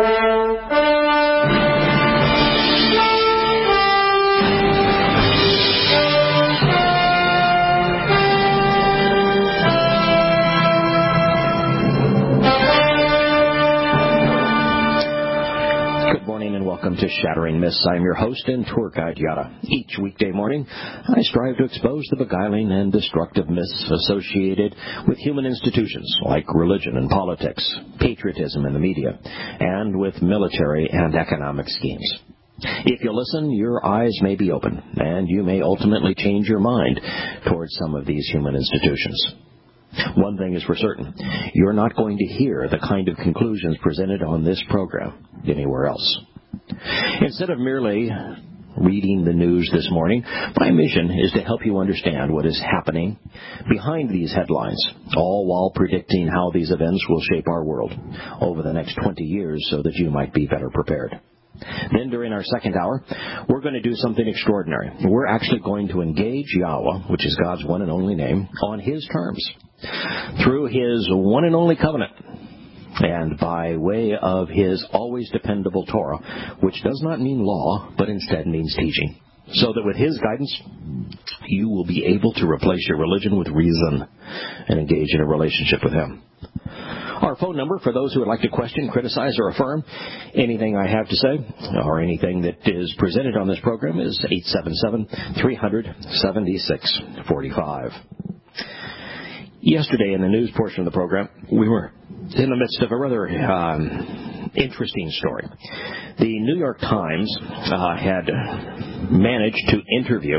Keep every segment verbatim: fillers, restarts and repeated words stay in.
Welcome to Shattering Myths. I'm your host and tour guide, Yada. Each weekday morning, I strive to expose the beguiling and destructive myths associated with human institutions like religion and politics, patriotism in the media, and with military and economic schemes. If you listen, your eyes may be open, and you may ultimately change your mind towards some of these human institutions. One thing is for certain, you're not going to hear the kind of conclusions presented on this program anywhere else. Instead of merely reading the news this morning, my mission is to help you understand what is happening behind these headlines, all while predicting how these events will shape our world over the next twenty years so that you might be better prepared. Then during our second hour, we're going to do something extraordinary. We're actually going to engage Yahweh, which is God's one and only name, on His terms, through His one and only covenant, and by way of His always dependable Torah, which does not mean law, but instead means teaching, so that with His guidance, you will be able to replace your religion with reason and engage in a relationship with Him. Our phone number for those who would like to question, criticize, or affirm anything I have to say or anything that is presented on this program is eight seven seven, three hundred, seventy-six forty-five. Yesterday in the news portion of the program, we were in the midst of a rather um, interesting story. The New York Times uh, had managed to interview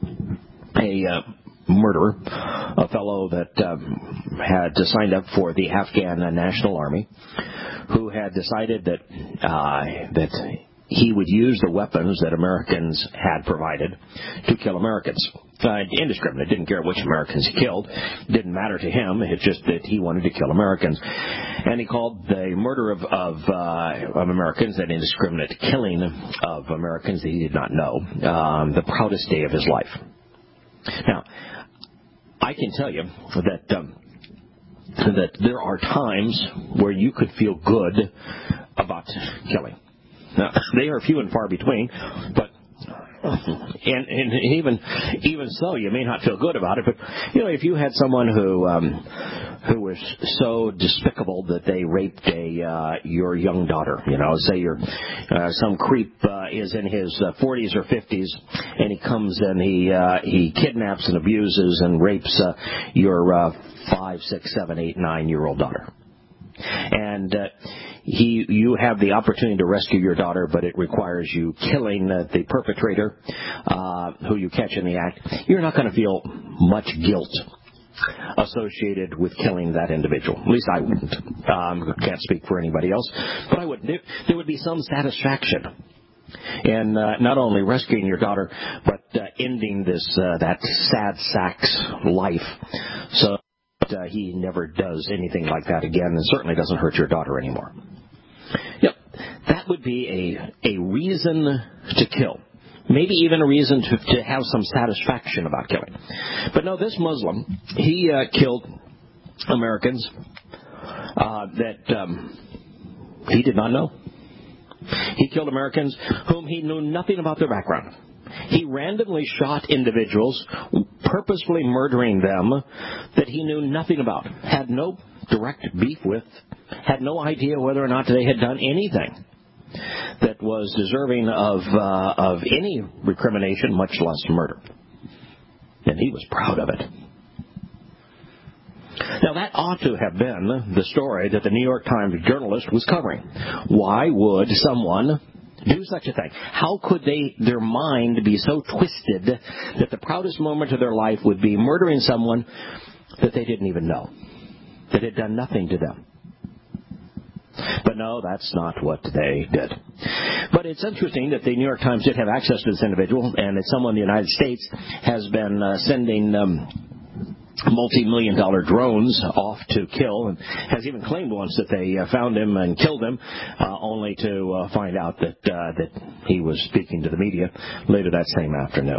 a uh, murderer, a fellow that um, had signed up for the Afghan National Army, who had decided that uh, that he would use the weapons that Americans had provided to kill Americans. Uh, indiscriminate, didn't care which Americans he killed. Didn't matter to him. It's just that he wanted to kill Americans. And he called the murder of, of, uh, of Americans, that indiscriminate killing of Americans that he did not know, um, the proudest day of his life. Now, I can tell you that um, that there are times where you could feel good about killing. Now, they are few and far between, but and, and even even so, you may not feel good about it. But you know, if you had someone who um, who was so despicable that they raped a uh, your young daughter, you know, say you're uh, some creep uh, is in his uh, forties or fifties, and he comes and he uh, he kidnaps and abuses and rapes uh, your uh, five, six, seven, eight, nine year old daughter, and uh, He, you have the opportunity to rescue your daughter, but it requires you killing uh, the perpetrator, uh, who you catch in the act. You're not going to feel much guilt associated with killing that individual. At least I wouldn't. Um, can't speak for anybody else, but I would. There, there would be some satisfaction in uh, not only rescuing your daughter, but uh, ending this uh, that sad sack's life. So. Uh, he never does anything like that again, and certainly doesn't hurt your daughter anymore. Yep, that would be a a reason to kill. Maybe even a reason to, to have some satisfaction about killing. But no, this Muslim, he uh, killed Americans uh, that um, he did not know. He killed Americans whom he knew nothing about their background. He randomly shot individuals, purposefully murdering them that he knew nothing about, had no direct beef with, had no idea whether or not they had done anything that was deserving of uh, of any recrimination, much less murder. And he was proud of it. Now, that ought to have been the story that the New York Times journalist was covering. Why would someone do such a thing? How could they, their mind be so twisted that the proudest moment of their life would be murdering someone that they didn't even know, that had done nothing to them? But no, that's not what they did. But it's interesting that the New York Times did have access to this individual, and that someone in the United States has been uh, sending um, multi-million dollar drones off to kill, and has even claimed once that they uh, found him and killed him, uh, only to uh, find out that uh, that he was speaking to the media later that same afternoon.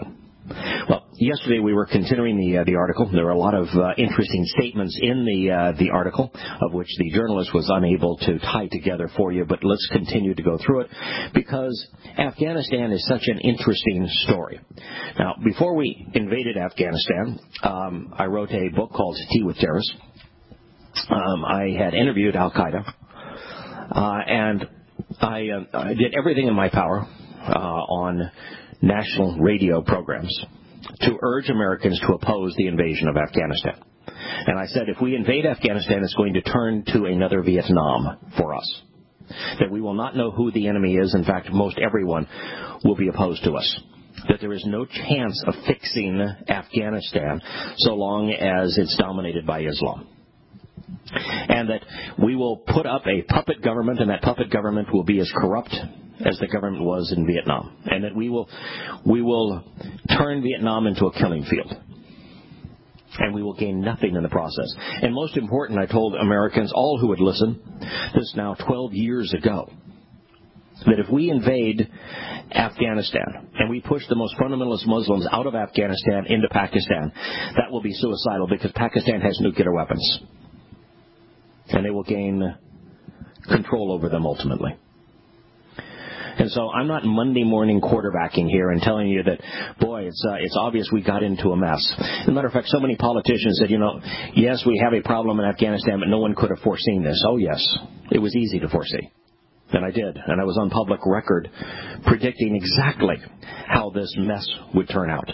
Well, yesterday we were continuing the uh, the article. There were a lot of uh, interesting statements in the uh, the article, of which the journalist was unable to tie together for you. But let's continue to go through it, because Afghanistan is such an interesting story. Now, before we invaded Afghanistan, um, I wrote a book called Tea with Terrorists. Um, I had interviewed Al Qaeda, uh, and I, uh, I did everything in my power uh, on national radio programs to urge Americans to oppose the invasion of Afghanistan. And I said, if we invade Afghanistan, it's going to turn to another Vietnam for us. That we will not know who the enemy is. In fact, most everyone will be opposed to us. That there is no chance of fixing Afghanistan so long as it's dominated by Islam. And that we will put up a puppet government, and that puppet government will be as corrupt as the government was in Vietnam, and that we will we will turn Vietnam into a killing field, and we will gain nothing in the process. And most important, I told Americans, all who would listen, this now twelve years ago, that if we invade Afghanistan and we push the most fundamentalist Muslims out of Afghanistan into Pakistan, that will be suicidal, because Pakistan has nuclear weapons, and they will gain control over them ultimately. And so I'm not Monday morning quarterbacking here and telling you that, boy, it's uh, it's obvious we got into a mess. As a matter of fact, so many politicians said, you know, yes, we have a problem in Afghanistan, but no one could have foreseen this. Oh, yes, it was easy to foresee. And I did. And I was on public record predicting exactly how this mess would turn out.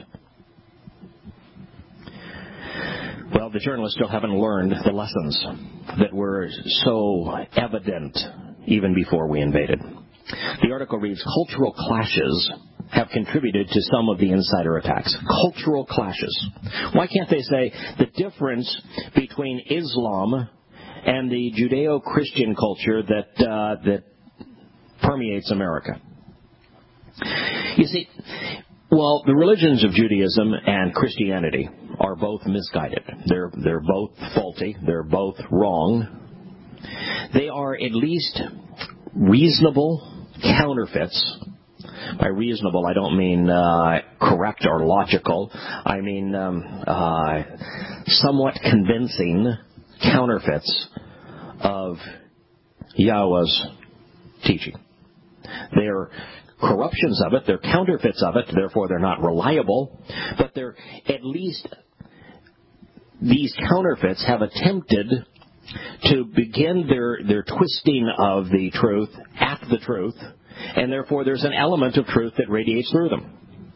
Well, the journalists still haven't learned the lessons that were so evident even before we invaded. The article reads, cultural clashes have contributed to some of the insider attacks. Cultural clashes. Why can't they say the difference between Islam and the Judeo-Christian culture that uh, that permeates America? You see, well, the religions of Judaism and Christianity are both misguided. They're they're both faulty. They're both wrong. They are at least reasonable counterfeits. By reasonable, I don't mean uh, correct or logical. I mean um, uh, somewhat convincing counterfeits of Yahweh's teaching. They're corruptions of it. They're counterfeits of it. Therefore, they're not reliable. But they're at least, these counterfeits have attempted to begin their, their twisting of the truth at the truth, and therefore there's an element of truth that radiates through them.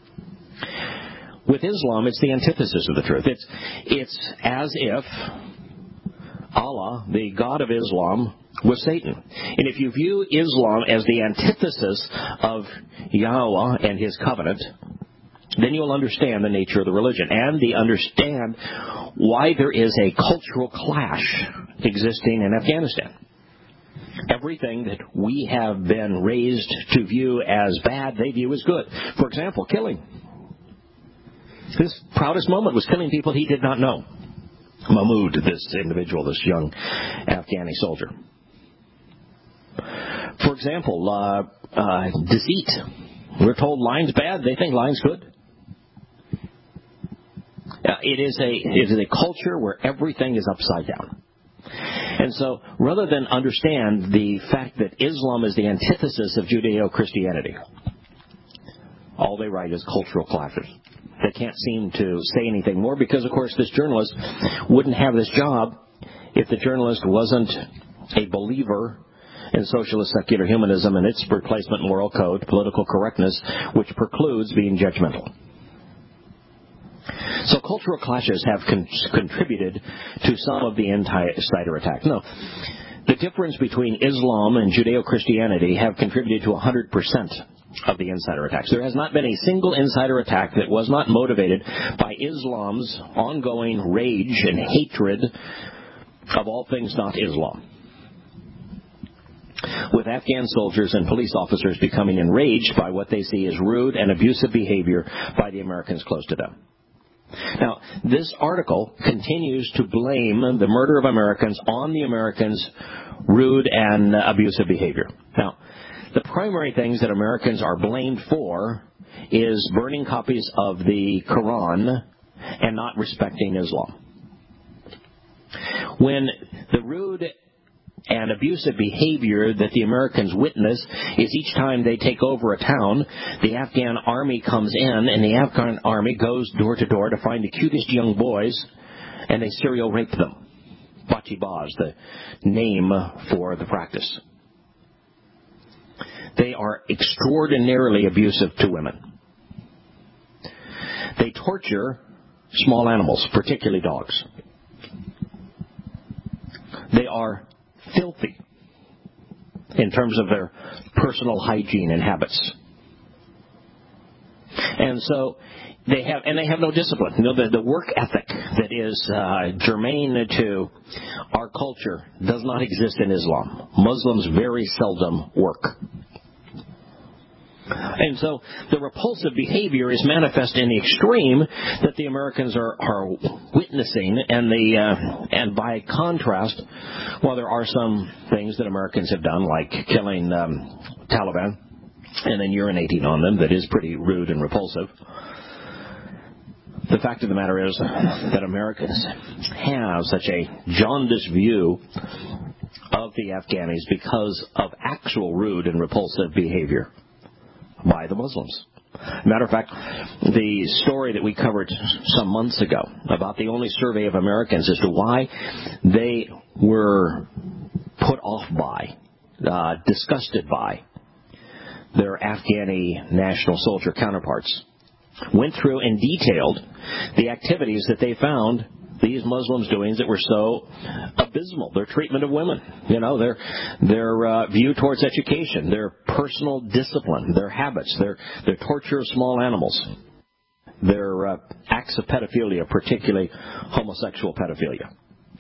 With Islam, it's the antithesis of the truth. It's, it's as if Allah, the God of Islam, was Satan. And if you view Islam as the antithesis of Yahweh and his covenant, then you'll understand the nature of the religion, and the understand why there is a cultural clash existing in Afghanistan. Everything that we have been raised to view as bad, they view as good. For example, killing. His proudest moment was killing people he did not know. Mahmoud, this individual, this young Afghani soldier. For example, uh, uh, deceit. We're told lying's bad, they think lying's good. Uh, it is a it is a culture where everything is upside down. And so, rather than understand the fact that Islam is the antithesis of Judeo-Christianity, all they write is cultural clashes. They can't seem to say anything more because, of course, this journalist wouldn't have this job if the journalist wasn't a believer in socialist secular humanism and its replacement moral code, political correctness, which precludes being judgmental. So cultural clashes have con- contributed to some of the insider attacks. No, the difference between Islam and Judeo-Christianity have contributed to one hundred percent of the insider attacks. There has not been a single insider attack that was not motivated by Islam's ongoing rage and hatred of all things not Islam. With Afghan soldiers and police officers becoming enraged by what they see as rude and abusive behavior by the Americans close to them. Now, this article continues to blame the murder of Americans on the Americans' rude and abusive behavior. Now, the primary things that Americans are blamed for is burning copies of the Quran and not respecting Islam. When the rude and abusive behavior that the Americans witness is each time they take over a town, the Afghan army comes in, and the Afghan army goes door to door to find the cutest young boys, and they serial rape them. Bachibaz, the name for the practice. They are extraordinarily abusive to women. They torture small animals, particularly dogs. They are filthy in terms of their personal hygiene and habits. And so they have, and they have no discipline. You know, the, the work ethic that is uh, germane to our culture does not exist in Islam. Muslims very seldom work. And so the repulsive behavior is manifest in the extreme that the Americans are, are witnessing, and the uh, and by contrast, while there are some things that Americans have done, like killing um, Taliban and then urinating on them, that is pretty rude and repulsive, the fact of the matter is that Americans have such a jaundiced view of the Afghanis because of actual rude and repulsive behavior by the Muslims. Matter of fact, the story that we covered some months ago about the only survey of Americans as to why they were put off by, uh, disgusted by their Afghani national soldier counterparts, went through and detailed the activities that they found these Muslims doing that were so abysmal. Their treatment of women, you know, their their uh, view towards education, their personal discipline, their habits, their their torture of small animals, their uh, acts of pedophilia, particularly homosexual pedophilia.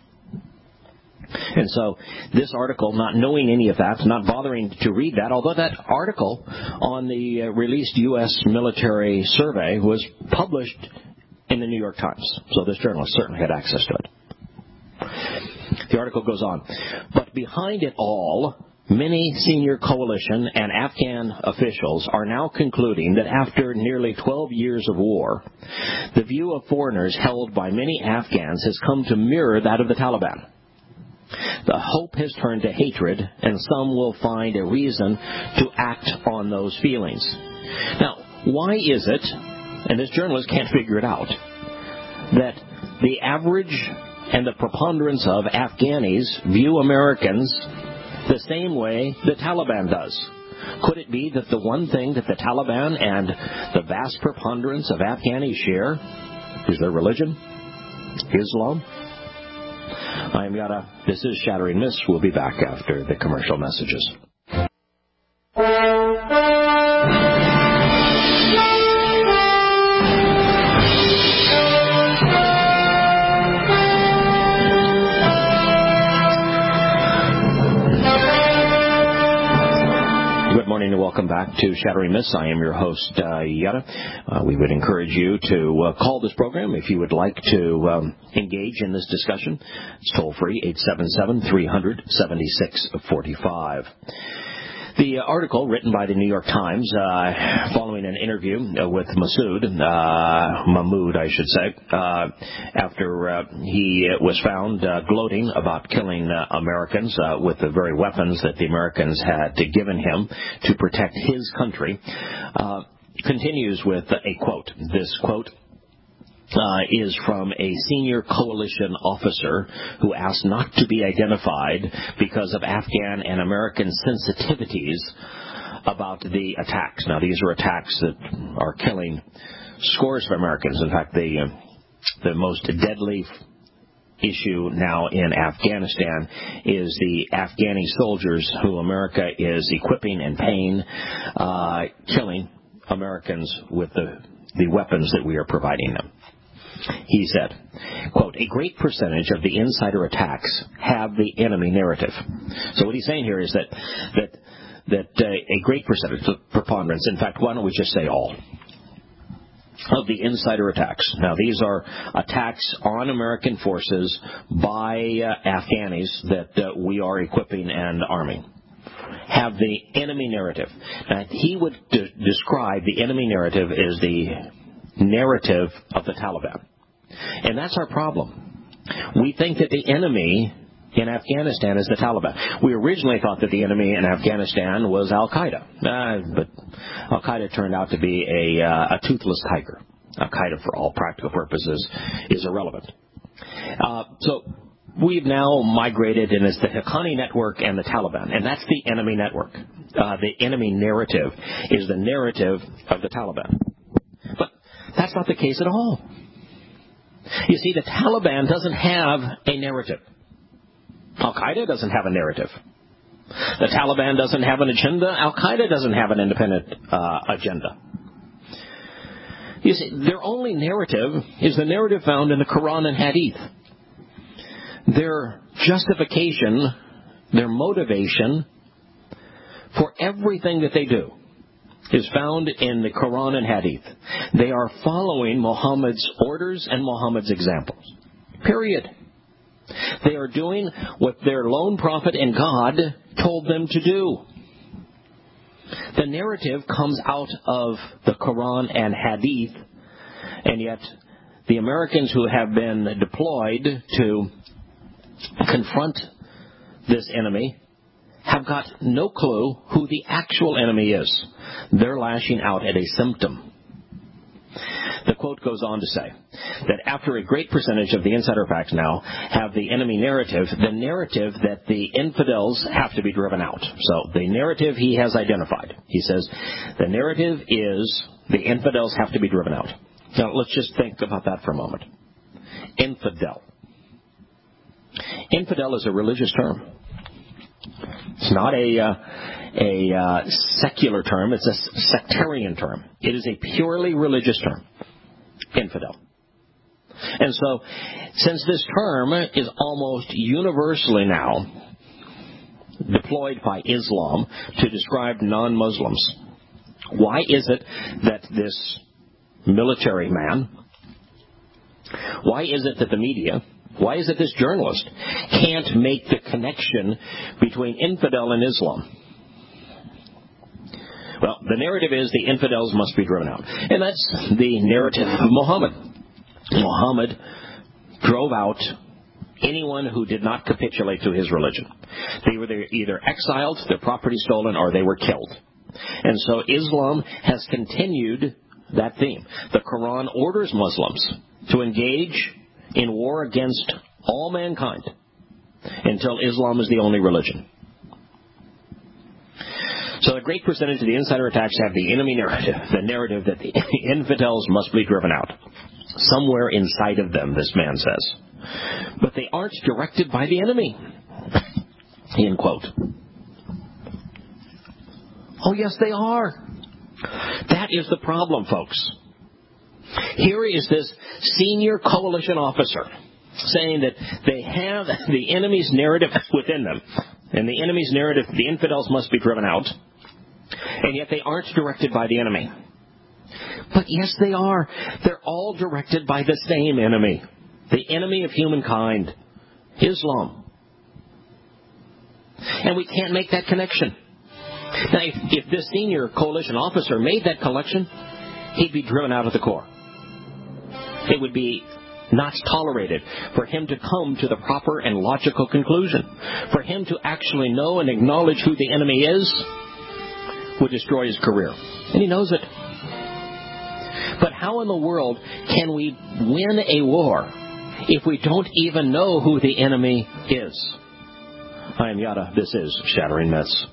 And so this article, not knowing any of that, not bothering to read that, although that article on the uh, released U S military survey was published in the New York Times. So this journalist certainly had access to it. The article goes on. But behind it all, many senior coalition and Afghan officials are now concluding that after nearly twelve years of war, the view of foreigners held by many Afghans has come to mirror that of the Taliban. The hope has turned to hatred, and some will find a reason to act on those feelings. Now, why is it, and this journalist can't figure it out, that the average and the preponderance of Afghanis view Americans the same way the Taliban does? Could it be that the one thing that the Taliban and the vast preponderance of Afghanis share is their religion, Islam? I'm Yada. This is Shattering Myths. We'll be back after the commercial messages. Good morning and welcome back to Shattering Myths. I am your host, uh, Yada. Uh, we would encourage you to uh, call this program if you would like to um, engage in this discussion. It's toll-free, eight seven seven, three hundred, seventy-six forty-five. The article written by the New York Times uh, following an interview uh, with Masood, uh, Mahmoud, I should say, uh, after uh, he was found uh, gloating about killing uh, Americans uh, with the very weapons that the Americans had given him to protect his country, uh, continues with a quote. This quote Uh, is from a senior coalition officer who asked not to be identified because of Afghan and American sensitivities about the attacks. Now, these are attacks that are killing scores of Americans. In fact, the, uh, the most deadly issue now in Afghanistan is the Afghani soldiers who America is equipping and paying, uh, killing Americans with the, the weapons that we are providing them. He said, quote, a great percentage of the insider attacks have the enemy narrative. So what he's saying here is that that that uh, a great percentage, the preponderance, in fact, why don't we just say all? of the insider attacks. Now, these are attacks on American forces by uh, Afghanis that uh, we are equipping and arming. Have the enemy narrative. Now, he would de- describe the enemy narrative as the narrative of the Taliban. And that's our problem. We think that the enemy in Afghanistan is the Taliban. We originally thought that the enemy in Afghanistan was Al-Qaeda, uh, but Al-Qaeda turned out to be a, uh, a toothless tiger. Al-Qaeda, for all practical purposes, is irrelevant. Uh, so we've now migrated, and it's the Haqqani network and the Taliban, and that's the enemy network. Uh, the enemy narrative is the narrative of the Taliban. But that's not the case at all. You see, the Taliban doesn't have a narrative. Al-Qaeda doesn't have a narrative. The Taliban doesn't have an agenda. Al-Qaeda doesn't have an independent uh, agenda. You see, their only narrative is the narrative found in the Quran and Hadith. Their justification, their motivation for everything that they do is found in the Quran and Hadith. They are following Muhammad's orders and Muhammad's examples. Period. They are doing what their lone prophet and God told them to do. The narrative comes out of the Quran and Hadith, and yet the Americans who have been deployed to confront this enemy have got no clue who the actual enemy is. They're lashing out at a symptom. The quote goes on to say that after a great percentage of the insider facts now have the enemy narrative, the narrative that the infidels have to be driven out. So the narrative he has identified. He says the narrative is the infidels have to be driven out. Now let's just think about that for a moment. Infidel. Infidel is a religious term. It's not a uh, a uh, secular term. It's a sectarian term. It is a purely religious term. Infidel. And so, since this term is almost universally now deployed by Islam to describe non-Muslims, why is it that this military man, why is it that the media, why is it this journalist can't make the connection between infidel and Islam? Well, the narrative is the infidels must be driven out. And that's the narrative of Muhammad. Muhammad drove out anyone who did not capitulate to his religion. They were either exiled, their property stolen, or they were killed. And so Islam has continued that theme. The Quran orders Muslims to engage in war against all mankind until Islam is the only religion. So a great percentage of the insider attacks have the enemy narrative, the narrative that the infidels must be driven out. Somewhere inside of them, this man says. But they aren't directed by the enemy. End quote. Oh, yes, they are. That is the problem, folks. Here is this senior coalition officer saying that they have the enemy's narrative within them. And the enemy's narrative, the infidels must be driven out. And yet they aren't directed by the enemy. But yes, they are. They're all directed by the same enemy. The enemy of humankind. Islam. And we can't make that connection. Now, if, if this senior coalition officer made that connection, he'd be driven out of the Corps. It would be not tolerated for him to come to the proper and logical conclusion. For him to actually know and acknowledge who the enemy is would destroy his career. And he knows it. But how in the world can we win a war if we don't even know who the enemy is? I am Yada. This is Shattering Myths.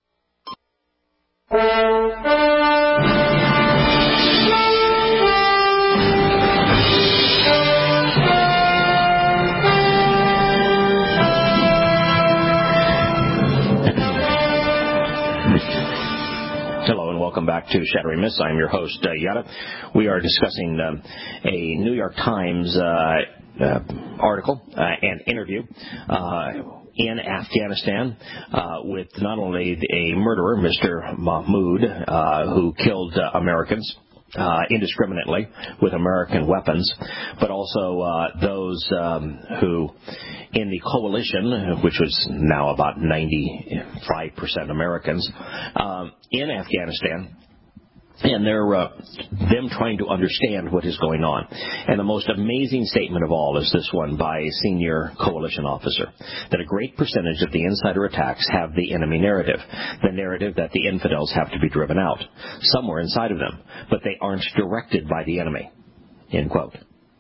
Hello and welcome back to Shattering Myths. I'm your host, uh, Yada. We are discussing um, a New York Times uh, uh, article uh, and interview uh, in Afghanistan uh, with not only a murderer, Mister Mahmoud, uh, who killed uh, Americans, uh, indiscriminately with American weapons, but also uh, those um, who, in the coalition, which was now about ninety-five percent Americans, um, in Afghanistan, and they're uh, them trying to understand what is going on. And the most amazing statement of all is this one by a senior coalition officer, that a great percentage of the insider attacks have the enemy narrative, the narrative that the infidels have to be driven out, somewhere inside of them, but they aren't directed by the enemy, end quote.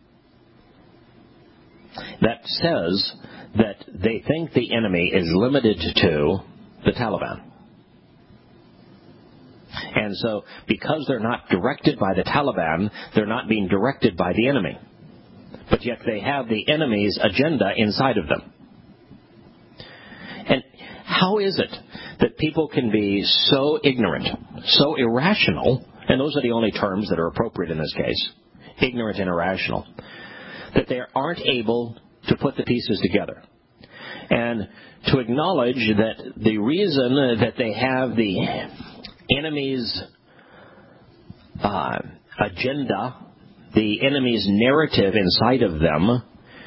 That says that they think the enemy is limited to the Taliban. And so, because they're not directed by the Taliban, they're not being directed by the enemy. But yet they have the enemy's agenda inside of them. And how is it that people can be so ignorant, so irrational, and those are the only terms that are appropriate in this case, ignorant and irrational, that they aren't able to put the pieces together? And to acknowledge that the reason that they have the enemy's uh, agenda, the enemy's narrative inside of them,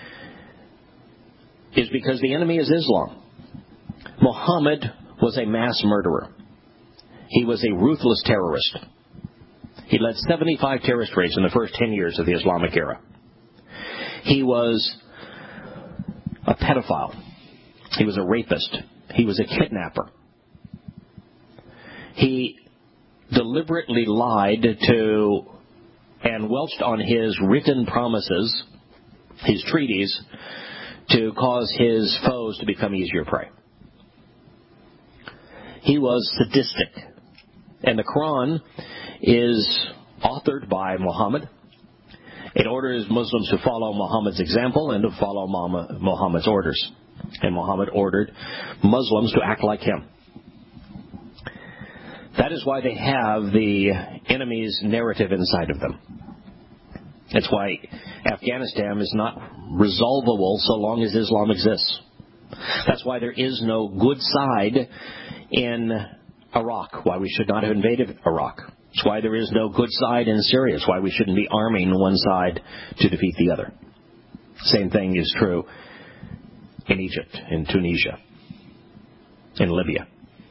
is because the enemy is Islam. Muhammad was a mass murderer. He was a ruthless terrorist. He led seventy-five terrorist raids in the first ten years of the Islamic era. He was a pedophile. He was a rapist. He was a kidnapper. He deliberately lied to and welched on his written promises, his treaties, to cause his foes to become easier prey. He was sadistic. And the Quran is authored by Muhammad. It orders Muslims to follow Muhammad's example and to follow Muhammad's orders. And Muhammad ordered Muslims to act like him. That is why they have the enemy's narrative inside of them. That's why Afghanistan is not resolvable so long as Islam exists. That's why there is no good side in Iraq, why we should not have invaded Iraq. That's why there is no good side in Syria. It's why we shouldn't be arming one side to defeat the other. Same thing is true in Egypt, in Tunisia, in Libya.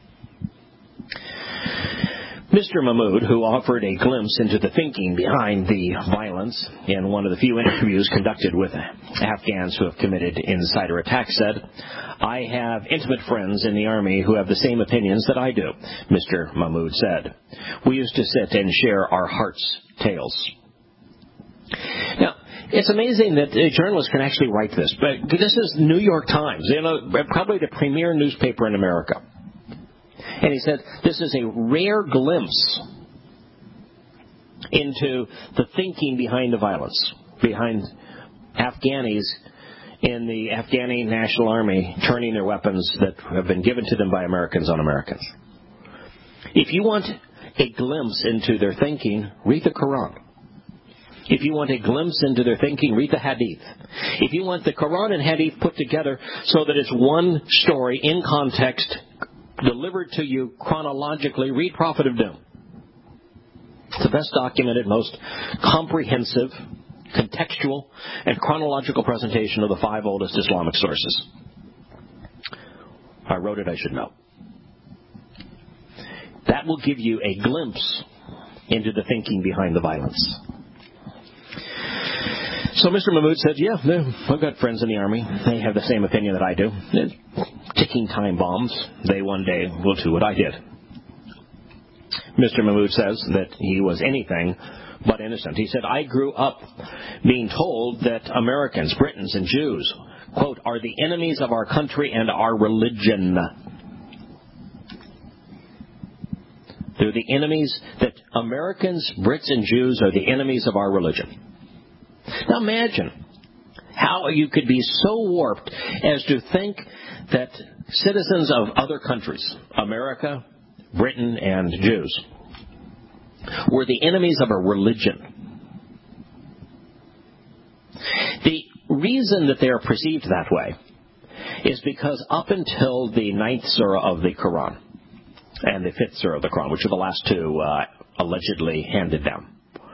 Mister Mahmoud, who offered a glimpse into the thinking behind the violence in one of the few interviews conducted with Afghans who have committed insider attacks, said, "I have intimate friends in the Army who have the same opinions that I do," Mister Mahmoud said. "We used to sit and share our hearts' tales." Now, it's amazing that a journalist can actually write this, but this is New York Times, you know, probably the premier newspaper in America. And he said, this is a rare glimpse into the thinking behind the violence, behind Afghanis in the Afghani National Army turning their weapons that have been given to them by Americans on Americans. If you want a glimpse into their thinking, read the Quran. If you want a glimpse into their thinking, read the Hadith. If you want the Quran and Hadith put together so that it's one story in context, delivered to you chronologically, read Prophet of Doom. It's the best documented, most comprehensive, contextual, and chronological presentation of the five oldest Islamic sources. I wrote it, I should know. That will give you a glimpse into the thinking behind the violence. So Mister Mahmoud said, yeah, I've got friends in the Army. They have the same opinion that I do. They're ticking time bombs. They one day will do what I did. Mister Mahmoud says that he was anything but innocent. He said, I grew up being told that Americans, Britons, and Jews, quote, are the enemies of our country and our religion. They're the enemies, that Americans, Brits, and Jews are the enemies of our religion. Now imagine how you could be so warped as to think that citizens of other countries, America, Britain, and Jews, were the enemies of a religion. The reason that they are perceived that way is because up until the ninth surah of the Quran and the fifth surah of the Quran, which are the last two uh, allegedly handed down,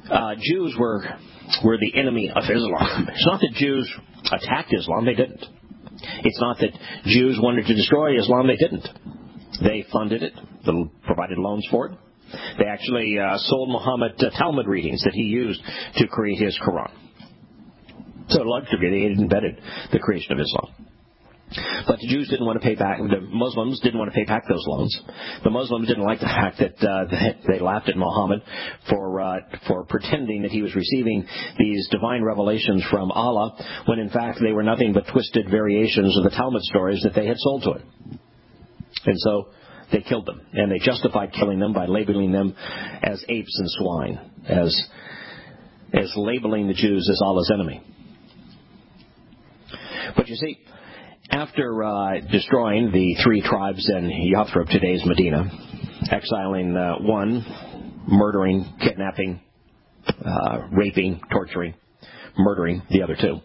uh, Jews were were the enemy of Islam. It's not that Jews attacked Islam. They didn't. It's not that Jews wanted to destroy Islam. They didn't. They funded it, provided loans for it. They actually uh, sold Muhammad uh, Talmud readings that he used to create his Quran. So, to a large degree, they had embedded the creation of Islam. But the Jews didn't want to pay back, the Muslims didn't want to pay back those loans. The Muslims didn't like the fact that uh, they laughed at Muhammad for uh, for pretending that he was receiving these divine revelations from Allah, when in fact they were nothing but twisted variations of the Talmud stories that they had sold to him. And so they killed them, and they justified killing them by labeling them as apes and swine, as as labeling the Jews as Allah's enemy. But you see, after uh, destroying the three tribes in Yathrib, today's Medina, exiling uh, one, murdering, kidnapping, uh, raping, torturing, murdering the other two,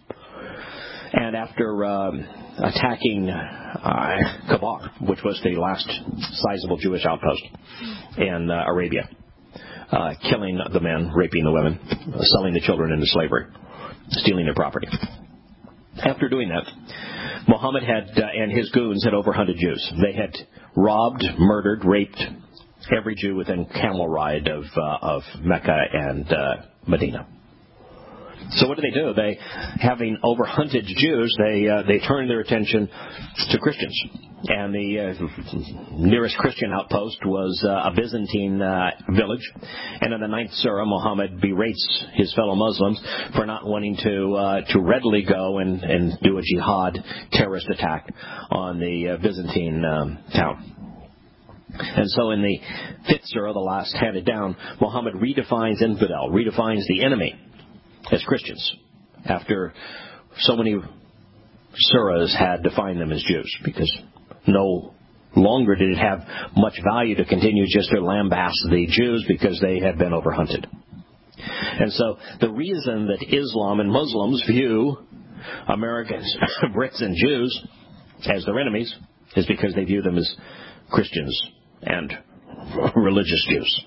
and after uh, attacking uh, Kabar, which was the last sizable Jewish outpost in uh, Arabia, uh, killing the men, raping the women, selling the children into slavery, stealing their property. After doing that, Muhammad had uh, and his goons had overhunted Jews. They had robbed, murdered, raped every Jew within camel ride of uh, of Mecca and uh, Medina. So what did they do? They, having overhunted Jews, they uh, they turned their attention to Christians. And the uh, nearest Christian outpost was uh, a Byzantine uh, village. And in the ninth surah, Muhammad berates his fellow Muslims for not wanting to uh, to readily go and, and do a jihad terrorist attack on the uh, Byzantine um, town. And so in the fifth surah, the last handed down, Muhammad redefines infidel, redefines the enemy as Christians, after so many surahs had defined them as Jews, because no longer did it have much value to continue just to lambaste the Jews because they had been overhunted. And so the reason that Islam and Muslims view Americans, Brits and Jews as their enemies is because they view them as Christians and religious Jews,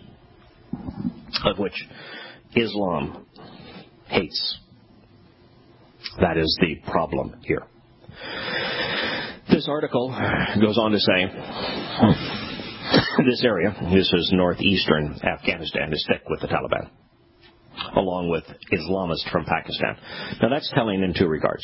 of which Islam hates. That is the problem here. This article goes on to say this area, this is northeastern Afghanistan, is thick with the Taliban, along with Islamists from Pakistan. Now that's telling in two regards.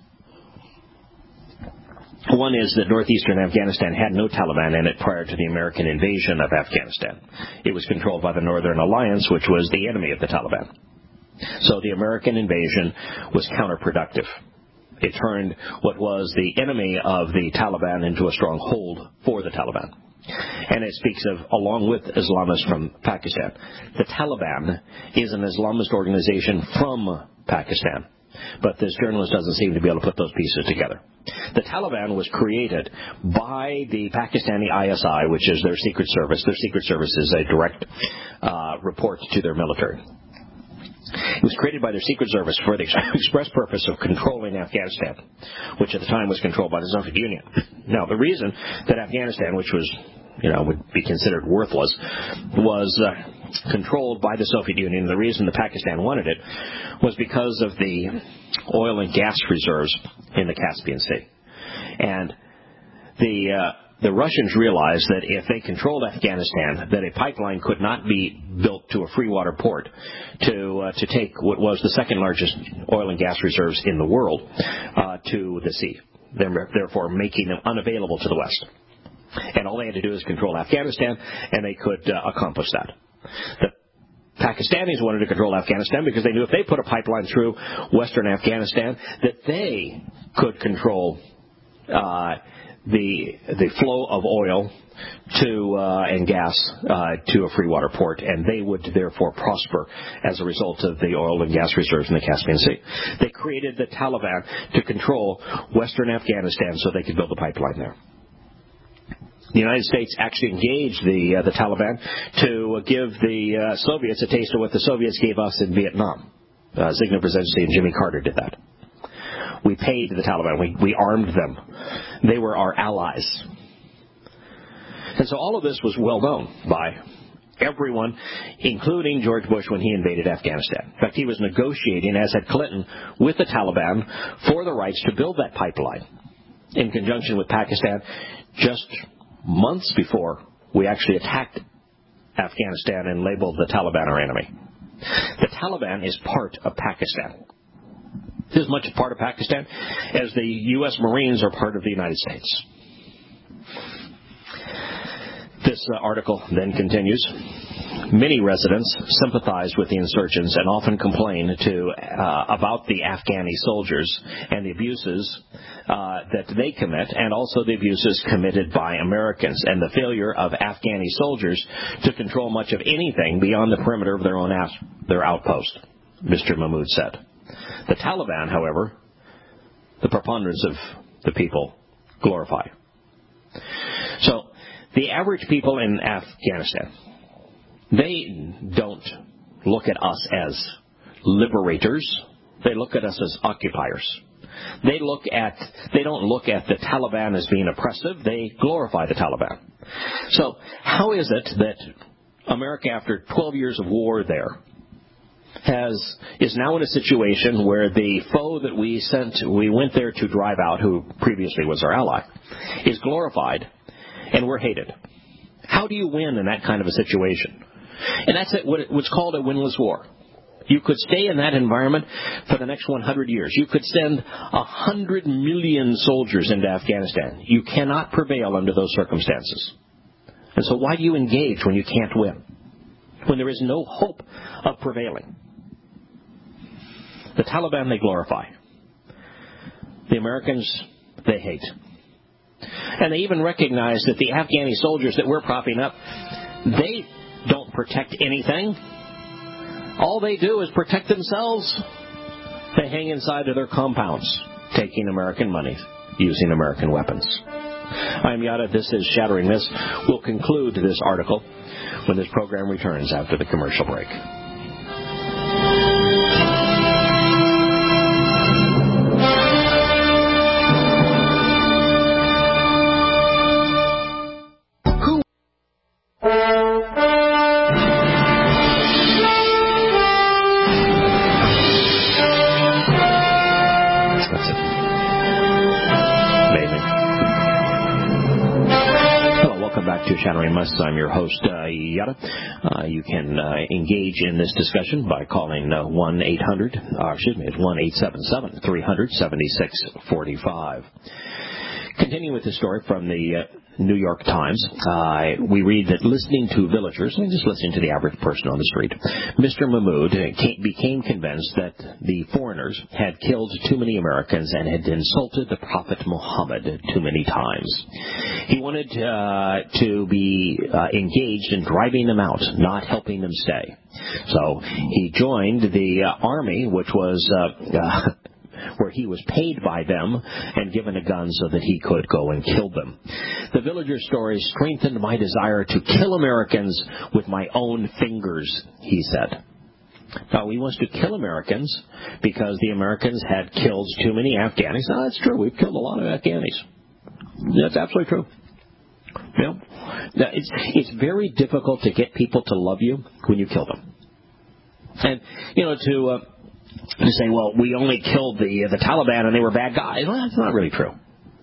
One is that northeastern Afghanistan had no Taliban in it prior to the American invasion of Afghanistan. It was controlled by the Northern Alliance, which was the enemy of the Taliban. So the American invasion was counterproductive. It turned what was the enemy of the Taliban into a stronghold for the Taliban. And it speaks of, along with Islamists from Pakistan. The Taliban is an Islamist organization from Pakistan. But this journalist doesn't seem to be able to put those pieces together. The Taliban was created by the Pakistani I S I, which is their secret service. Their secret service is a direct uh, report to their military. It was created by their secret service for the express purpose of controlling Afghanistan, which at the time was controlled by the Soviet Union. Now, the reason that Afghanistan, which was, you know, would be considered worthless, was uh, controlled by the Soviet Union, the reason that Pakistan wanted it was because of the oil and gas reserves in the Caspian Sea. And the uh, the Russians realized that if they controlled Afghanistan, that a pipeline could not be built to a free water port to uh, to take what was the second largest oil and gas reserves in the world uh, to the sea, therefore making them unavailable to the West. And all they had to do is control Afghanistan, and they could uh, accomplish that. The Pakistanis wanted to control Afghanistan because they knew if they put a pipeline through western Afghanistan, that they could control uh, the the flow of oil to uh, and gas uh, to a free water port, and they would therefore prosper as a result of the oil and gas reserves in the Caspian Sea. They created the Taliban to control western Afghanistan so they could build a pipeline there. The United States actually engaged the uh, the Taliban to give the uh, Soviets a taste of what the Soviets gave us in Vietnam. Uh, Zygmunt Brzezinski and Jimmy Carter did that. We paid the Taliban. We, we armed them. They were our allies. And so all of this was well known by everyone, including George Bush when he invaded Afghanistan. In fact, he was negotiating, as had Clinton, with the Taliban for the rights to build that pipeline in conjunction with Pakistan just months before we actually attacked Afghanistan and labeled the Taliban our enemy. The Taliban is part of Pakistan. It's as much a part of Pakistan as the U S Marines are part of the United States. This uh, article then continues. Many residents sympathize with the insurgents and often complain to uh, about the Afghani soldiers and the abuses uh, that they commit, and also the abuses committed by Americans and the failure of Afghani soldiers to control much of anything beyond the perimeter of their own out- their outpost, Mister Mahmoud said. The Taliban, however, the preponderance of the people glorify. So, the average people in Afghanistan, they don't look at us as liberators. They look at us as occupiers. They look at, they don't look at the Taliban as being oppressive. They glorify the Taliban. So how is it that America, after twelve years of war there, has is now in a situation where the foe that we sent, we went there to drive out, who previously was our ally, is glorified, and we're hated? How do you win in that kind of a situation? And that's what's called a winless war. You could stay in that environment for the next one hundred years. You could send one hundred million soldiers into Afghanistan. You cannot prevail under those circumstances. And so why do you engage when you can't win? When there is no hope of prevailing? The Taliban, they glorify. The Americans, they hate. And they even recognize that the Afghani soldiers that we're propping up, they don't protect anything. All they do is protect themselves. They hang inside of their compounds, taking American money, using American weapons. I'm Yada. This is Shattering Myths. We'll conclude this article when this program returns after the commercial break. Shattering Myths. I'm your host, uh, Yada. Uh, you can uh, engage in this discussion by calling uh, one eight hundred, uh, excuse me, it's one eight seven seven, three hundred, seventy-six forty-five. Continuing with the story from the uh, New York Times, uh, we read that listening to villagers, and just listening to the average person on the street, Mister Mahmoud came, became convinced that the foreigners had killed too many Americans and had insulted the Prophet Muhammad too many times. He wanted uh, to be uh, engaged in driving them out, not helping them stay. So he joined the uh, army, which was uh, uh, where he was paid by them and given a gun so that he could go and kill them. The villager story strengthened my desire to kill Americans with my own fingers, he said. Now, he wants to kill Americans because the Americans had killed too many Afghanis. Now, that's true. We've killed a lot of Afghanis. That's absolutely true. You know, now, it's, it's very difficult to get people to love you when you kill them. And, you know, to... Uh, To say, well, we only killed the the Taliban and they were bad guys. Well, that's not really true.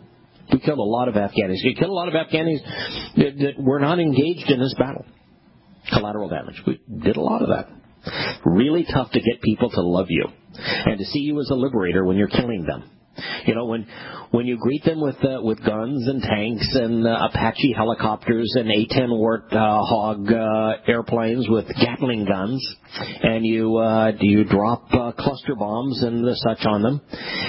We killed a lot of Afghanis. We killed a lot of Afghanis that, that were not engaged in this battle. Collateral damage. We did a lot of that. Really tough to get people to love you and to see you as a liberator when you're killing them. You know, when when you greet them with uh, with guns and tanks and uh, Apache helicopters and A ten Warthog uh, airplanes with Gatling guns, and you uh, you drop uh, cluster bombs and the such on them,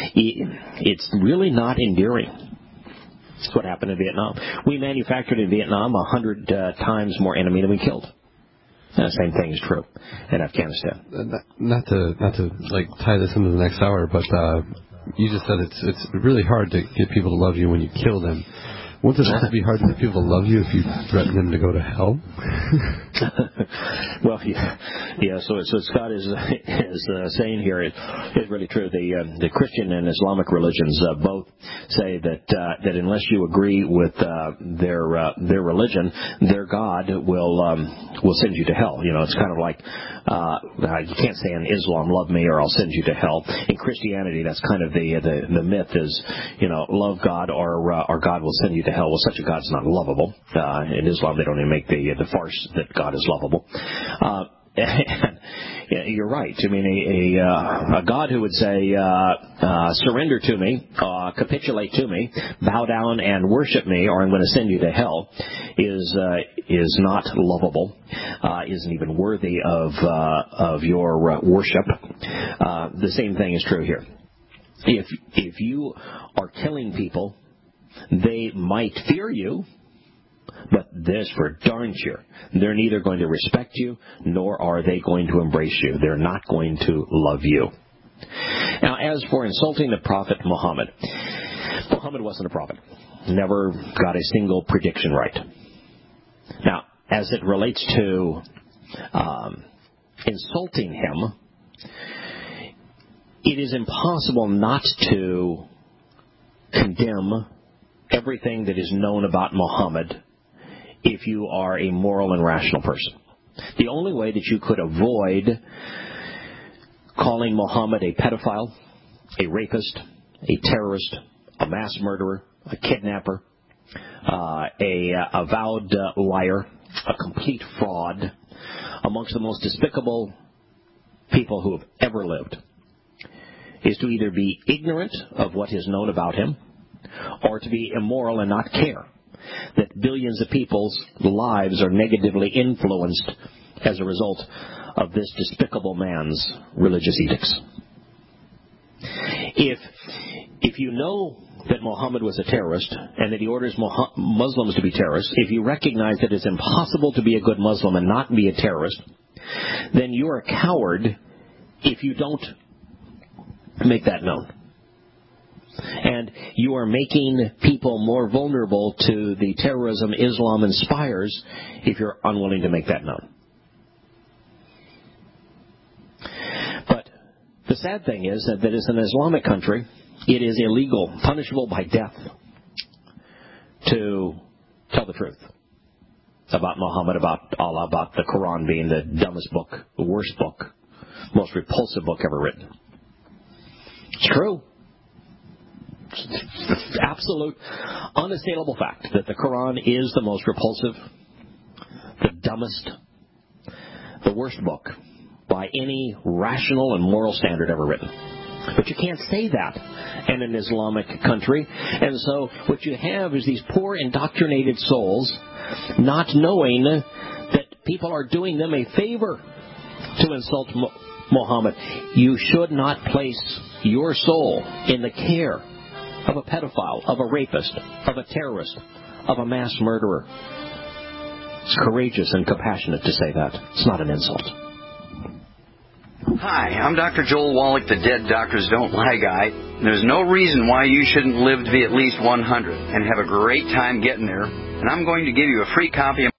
it's really not endearing. That's what happened in Vietnam. We manufactured in Vietnam a hundred uh, times more enemy than we killed. And the same thing is true in Afghanistan. Not, not to not to like tie this into the next hour, but. Uh You just said it's it's really hard to get people to love you when you kill them. Won't it also be hard to get people to love you if you threaten them to go to hell? Well, yeah, yeah. So, so Scott is is uh, saying here is is really true. The uh, the Christian and Islamic religions uh, both say that uh, that unless you agree with uh, their uh, their religion, their God will um, will send you to hell. You know, it's kind of like uh, you can't say in Islam, "Love me, or I'll send you to hell." In Christianity, that's kind of the the, the myth is, you know, love God or uh, or God will send you to hell. Well, such a God's not lovable. Uh, in Islam, they don't even make the the farce that God is lovable. Uh, and you're right. I mean, a, a, uh, a God who would say, uh, uh, surrender to me, uh, capitulate to me, bow down and worship me, or I'm going to send you to hell, is uh, is not lovable, uh, isn't even worthy of uh, of your uh, worship. Uh, the same thing is true here. If if you are killing people, they might fear you, but this for darn sure, they're neither going to respect you, nor are they going to embrace you. They're not going to love you. Now, as for insulting the prophet Muhammad, Muhammad wasn't a prophet. Never got a single prediction right. Now, as it relates to um, insulting him, it is impossible not to condemn everything that is known about Muhammad if you are a moral and rational person. The only way that you could avoid calling Muhammad a pedophile, a rapist, a terrorist, a mass murderer, a kidnapper, uh, a uh, avowed uh, liar, a complete fraud, amongst the most despicable people who have ever lived, is to either be ignorant of what is known about him, or to be immoral and not care that billions of people's lives are negatively influenced as a result of this despicable man's religious edicts. If if you know that Muhammad was a terrorist and that he orders Muslims to be terrorists, if you recognize that it's impossible to be a good Muslim and not be a terrorist, then you're a coward if you don't make that known. And you are making people more vulnerable to the terrorism Islam inspires if you're unwilling to make that known. But the sad thing is that, that as an Islamic country, it is illegal, punishable by death, to tell the truth about Muhammad, about Allah, about the Quran being the dumbest book, the worst book, most repulsive book ever written. It's true. It's the absolute, unassailable fact that the Quran is the most repulsive, the dumbest, the worst book by any rational and moral standard ever written. But you can't say that in an Islamic country. And so what you have is these poor indoctrinated souls not knowing that people are doing them a favor to insult Muhammad. You should not place your soul in the care of a pedophile, of a rapist, of a terrorist, of a mass murderer. It's courageous and compassionate to say that. It's not an insult. Hi, I'm Doctor Joel Wallach, the Dead Doctors Don't Lie guy. There's no reason why you shouldn't live to be at least one hundred and have a great time getting there. And I'm going to give you a free copy of